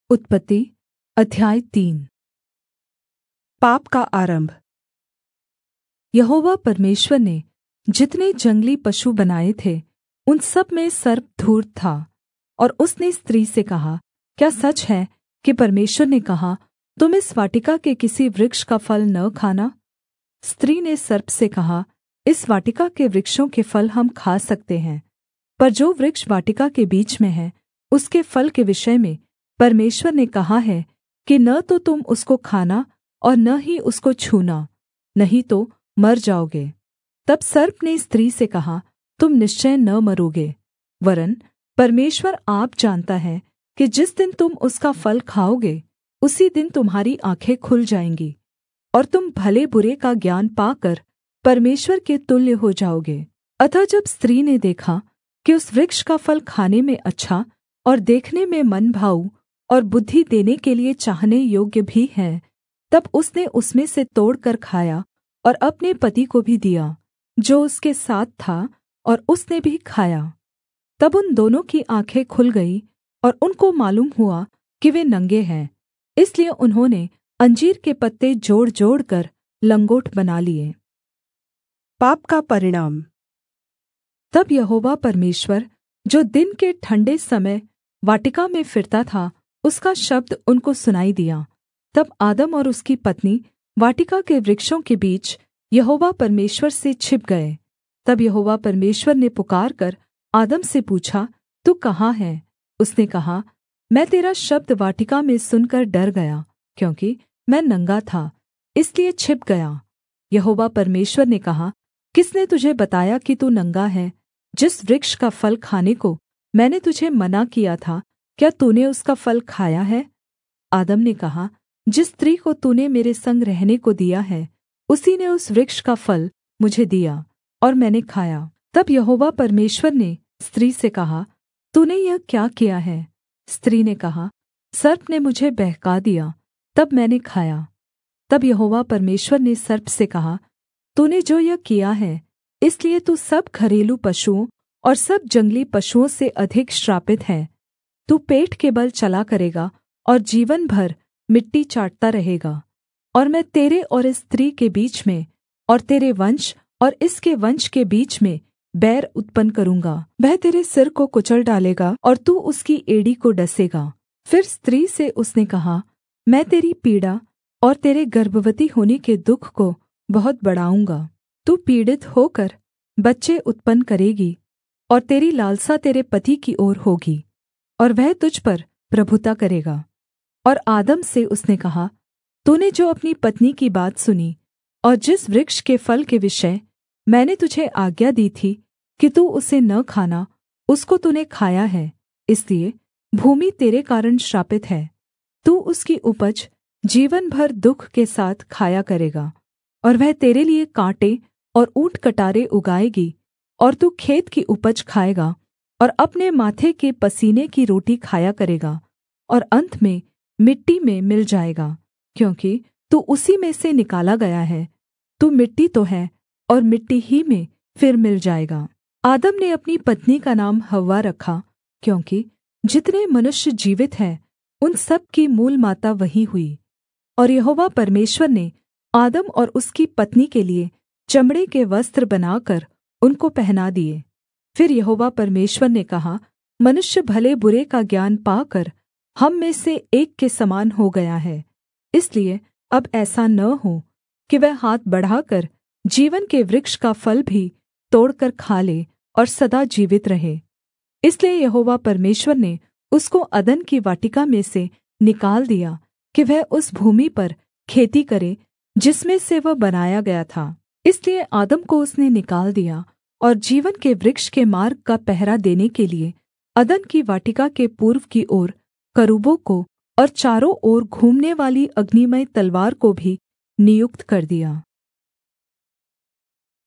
उत्पत्ति अध्याय 3। पाप का आरंभ। यहोवा परमेश्वर ने जितने जंगली पशु बनाए थे उन सब में सर्प धूर्त था। और उसने स्त्री से कहा, क्या सच है कि परमेश्वर ने कहा, तुम इस वाटिका के किसी वृक्ष का फल न खाना? स्त्री ने सर्प से कहा, इस वाटिका के वृक्षों के फल हम खा सकते हैं, पर जो वृक्ष वाटिका के बीच में है उसके फल के विषय में परमेश्वर ने कहा है कि न तो तुम उसको खाना और न ही उसको छूना, नहीं तो मर जाओगे। तब सर्प ने स्त्री से कहा, तुम निश्चय न मरोगे, वरन् परमेश्वर आप जानता है कि जिस दिन तुम उसका फल खाओगे उसी दिन तुम्हारी आँखें खुल जाएँगी और तुम भले बुरे का ज्ञान पाकर परमेश्वर के तुल्य हो जाओगे। अतः जब स्त्री ने देखा कि उस वृक्ष का फल खाने में अच्छा और देखने में मनभाऊ और बुद्धि देने के लिए चाहने योग्य भी है, तब उसने उसमें से तोड़कर खाया और अपने पति को भी दिया जो उसके साथ था, और उसने भी खाया। तब उन दोनों की आँखें खुल गई और उनको मालूम हुआ कि वे नंगे हैं, इसलिए उन्होंने अंजीर के पत्ते जोड़-जोड़कर लंगोट बना लिए। पाप का परिणाम। तब यहोवा परमेश्वर जो दिन के ठंडे समय वाटिका में फिरता था, उसका शब्द उनको सुनाई दिया। तब आदम और उसकी पत्नी वाटिका के वृक्षों के बीच यहोवा परमेश्वर से छिप गए। तब यहोवा परमेश्वर ने पुकारकर आदम से पूछा, तू कहाँ है? उसने कहा, मैं तेरा शब्द वाटिका में सुनकर डर गया, क्योंकि मैं नंगा था, इसलिए छिप गया। यहोवा परमेश्वर ने कहा, किसने तुझे बताया कि तू नंगा है? जिस वृक्ष का फल खाने को मैंने तुझे मना किया था, क्या तूने उसका फल खाया है? आदम ने कहा, जिस स्त्री को तूने मेरे संग रहने को दिया है उसी ने उस वृक्ष का फल मुझे दिया और मैंने खाया। तब यहोवा परमेश्वर ने स्त्री से कहा, तूने यह क्या किया है? स्त्री ने कहा, सर्प ने मुझे बहका दिया, तब मैंने खाया। तब यहोवा परमेश्वर ने सर्प से कहा, तूने जो यह किया है इसलिए तू सब घरेलू पशुओं और सब जंगली पशुओं से अधिक श्रापित है। तू पेट के बल चला करेगा और जीवन भर मिट्टी चाटता रहेगा। और मैं तेरे और इस स्त्री के बीच में और तेरे वंश और इसके वंश के बीच में बैर उत्पन्न करूँगा। वह तेरे सिर को कुचल डालेगा और तू उसकी एड़ी को डसेगा। फिर स्त्री से उसने कहा, मैं तेरी पीड़ा और तेरे गर्भवती होने के दुःख को बहुत बढ़ाऊँगा। तू पीड़ित होकर बच्चे उत्पन्न करेगी और तेरी लालसा तेरे पति की ओर होगी और वह तुझ पर प्रभुता करेगा। और आदम से उसने कहा, तूने जो अपनी पत्नी की बात सुनी और जिस वृक्ष के फल के विषय मैंने तुझे आज्ञा दी थी कि तू उसे न खाना, उसको तूने खाया है, इसलिए भूमि तेरे कारण श्रापित है। तू उसकी उपज जीवन भर दुःख के साथ खाया करेगा और वह तेरे लिए काँटे और ऊँट-कटारे उगाएगी, और तू खेत की उपज खाएगा और अपने माथे के पसीने की रोटी खाया करेगा और अंत में मिट्टी में मिल जाएगा, क्योंकि तू उसी में से निकाला गया है। तू मिट्टी तो है और मिट्टी ही में फिर मिल जाएगा। आदम ने अपनी पत्नी का नाम हव्वा रखा, क्योंकि जितने मनुष्य जीवित हैं उन सब की मूल माता वही हुई। और यहोवा परमेश्वर ने आदम और उसकी पत्नी के लिए चमड़े के वस्त्र बनाकर उनको पहना दिए। फिर यहोवा परमेश्वर ने कहा, मनुष्य भले बुरे का ज्ञान पाकर हम में से एक के समान हो गया है, इसलिए अब ऐसा न हो कि वह हाथ बढ़ाकर जीवन के वृक्ष का फल भी तोड़कर खा ले और सदा जीवित रहे। इसलिए यहोवा परमेश्वर ने उसको अदन की वाटिका में से निकाल दिया कि वह उस भूमि पर खेती करे जिसमें से वह बनाया गया था। इसलिए आदम को उसने निकाल दिया और जीवन के वृक्ष के मार्ग का पहरा देने के लिए अदन की वाटिका के पूर्व की ओर करूबों को और चारों ओर घूमने वाली अग्निमय तलवार को भी नियुक्त कर दिया।